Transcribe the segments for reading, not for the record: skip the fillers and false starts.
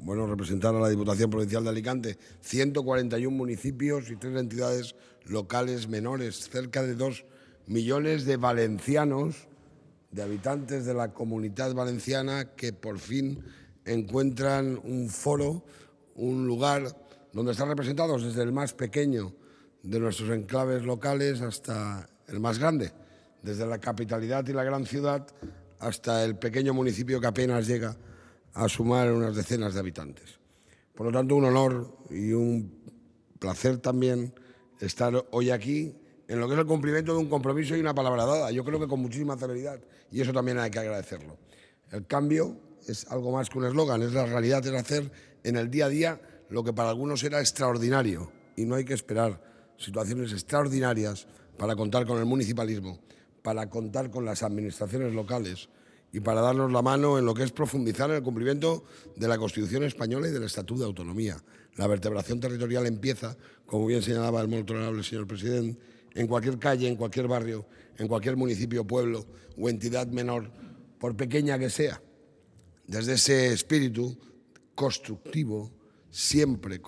representar a la Diputación Provincial de Alicante, 141 municipios y 3 entidades locales menores, cerca de 2 millones de valencianos, de habitantes de la Comunidad Valenciana, que por fin encuentran un foro, un lugar donde están representados desde el más pequeño de nuestros enclaves locales hasta el más grande, desde la capitalidad y la gran ciudad hasta el pequeño municipio que apenas llega a sumar unas decenas de habitantes. Por lo tanto, un honor y un placer también estar hoy aquí en lo que es el cumplimiento de un compromiso y una palabra dada. Yo creo que con muchísima celeridad, y eso también hay que agradecerlo. El cambio es algo más que un eslogan, es la realidad, es hacer en el día a día lo que para algunos era extraordinario, y no hay que esperar situaciones extraordinarias para contar con el municipalismo, para contar con las administraciones locales y para darnos la mano en lo que es profundizar en el cumplimiento de la Constitución española y del Estatuto de Autonomía. La vertebración territorial empieza, como bien señalaba el muy honorable señor presidente, en cualquier calle, en cualquier barrio, en cualquier municipio, pueblo o entidad menor, por pequeña que sea. Desde ese espíritu constructivo, siempre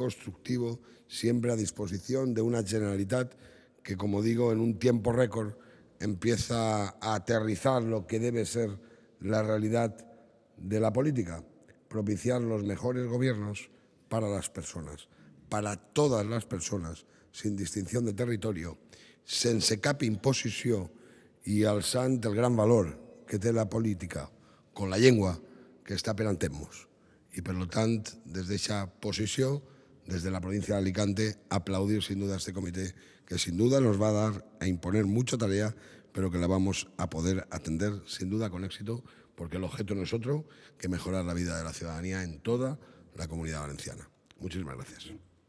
a disposición de una Generalitat que, como digo, en un tiempo récord empieza a aterrizar lo que debe ser la realidad de la política, propiciar los mejores gobiernos para las personas, para todas les persones, sin distinció de territori, sense cap imposició i alçant el gran valor que té la política con la llengua que està per entendre-nos. Y, por lo tanto, desde esa posición, desde la provincia de Alicante, aplaudir sin duda a este comité, que sin duda nos va a dar a imponer mucha tarea, pero que la vamos a poder atender sin duda con éxito, porque el objeto no es otro que mejorar la vida de la ciudadanía en toda la Comunidad Valenciana. Muchísimas gracias.